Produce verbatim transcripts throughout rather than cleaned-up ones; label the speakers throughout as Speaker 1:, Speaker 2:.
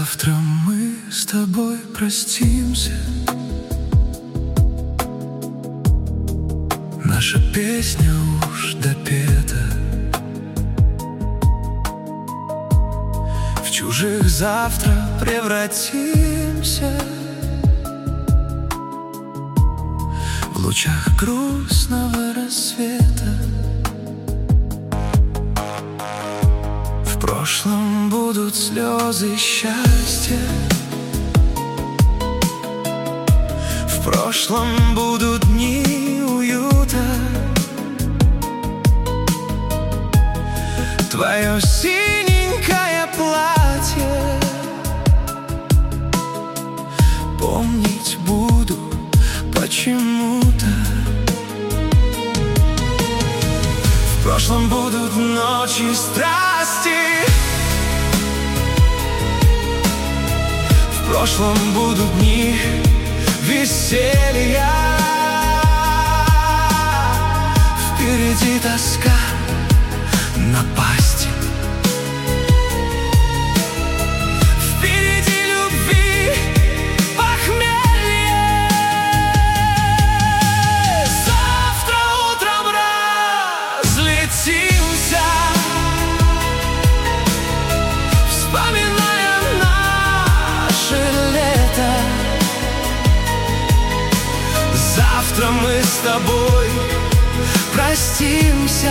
Speaker 1: Завтра мы с тобой простимся. Наша песня уж допета. В чужих завтра превратимся. В лучах грустного рассвета. В прошлом будут слезы счастья. В прошлом будут дни уюта. Твое синенькое платье помнить буду почему-то. В прошлом будут ночи страсти. В прошлом будут дни веселья. Впереди тоска, напасти. Впереди любви похмелье. Завтра утром разлетимся, вспоминая наше лето. Завтра мы с тобой простимся.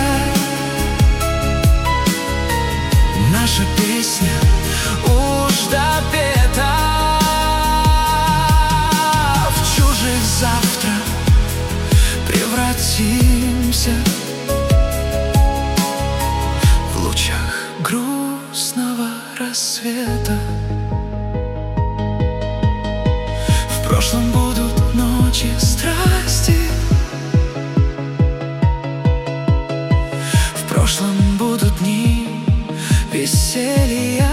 Speaker 1: Наша песня уж допета. В чужих завтра превратимся. В лучах грустного рассвета. В прошлом будут ночи страсти. В прошлом будут дни веселья.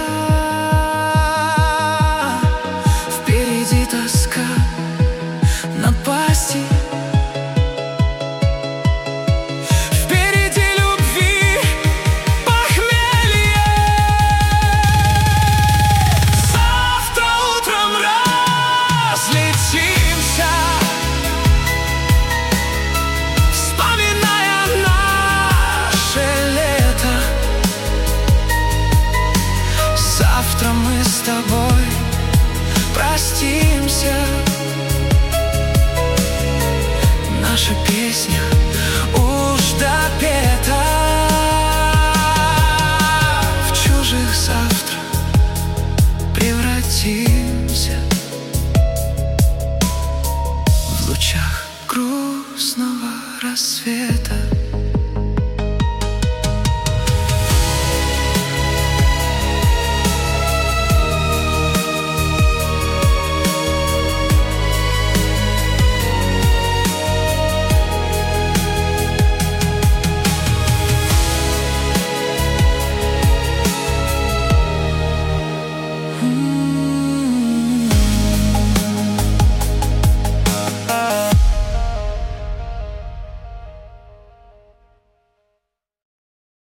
Speaker 1: Впереди тоска, напасти. Впереди любви похмелье. Завтра утром разлетимся, вспоминая наше лето. Завтра мы с тобой простимся. Наша песня уж допета.